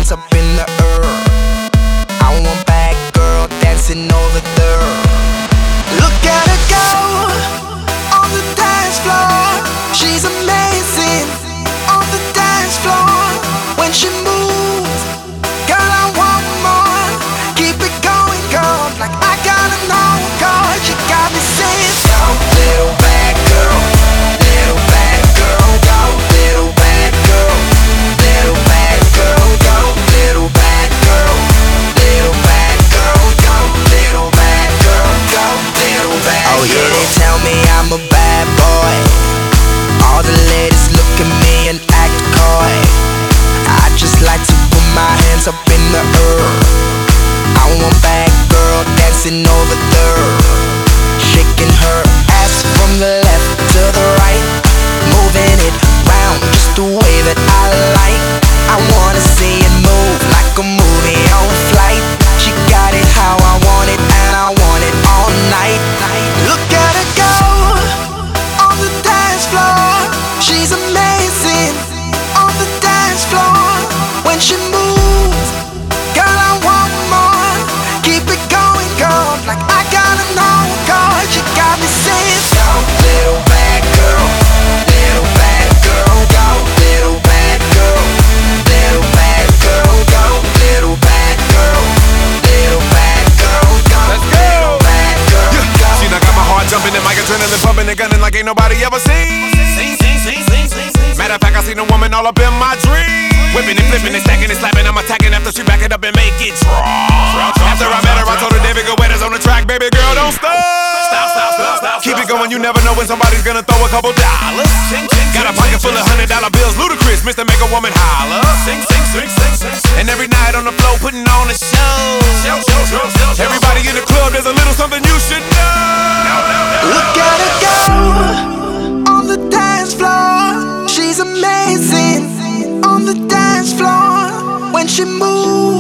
hands up in the air. I want bad girl dancing over there. Look at her go on the dance floor. She's amazing on the dance floor. When she moves, girl, I want more. Keep it going, girl, like I gotta know, cause you got me saying, go, little bad girl, little bad girl, go, little bad girl, little bad girl, go, little bad girl, little bad girl, go, little bad girl, go, little bad girl. Oh yeah, they tell me I'm a bad boy. All the ladies look at me and act coy. I just like to put my hands up in the air. I want bad girl dancing over there, shaking her ass from the left to the right, moving it round just the way that I like. I wanna see it move like a movie on flight. She got it how I want it, and I want it all night. Look at her go on the dance floor. She's amazing on the dance floor. When she moves, girl, I want more. Keep it going, girl, like I gotta know, cause you got me saying, go, little bad girl, little bad girl, go, little bad girl, little bad girl, go, little bad girl, little bad girl, go, let's go, little bad girl, go. See, I got my heart jumping and my adrenaline pumping and gunning like ain't nobody ever seen. Matter of fact, I seen a woman all up in my dreams, whipping and flipping and stacking and slapping. I'm attacking after she back it up and make it drop. After I met her, I told her David Guetta's on the track, baby girl, don't stop. Keep it going, you never know when somebody's gonna throw a couple dollars. Got a pocket full of $100 bills, ludicrous, Mr. Make a Woman holler. And every night on the floor, putting on a show. Everybody in the club, there's a little something you should know. Look at her go on the dance floor. She's amazing on the dance floor. When she moves,